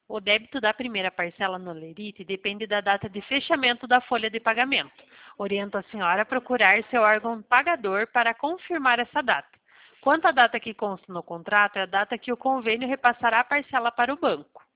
O débito da primeira parcela no Lerite depende da data de fechamento da folha de pagamento. Oriento a senhora a procurar seu órgão pagador para confirmar essa data. Quanto à data que consta no contrato, é a data que o convênio repassará a parcela para o banco.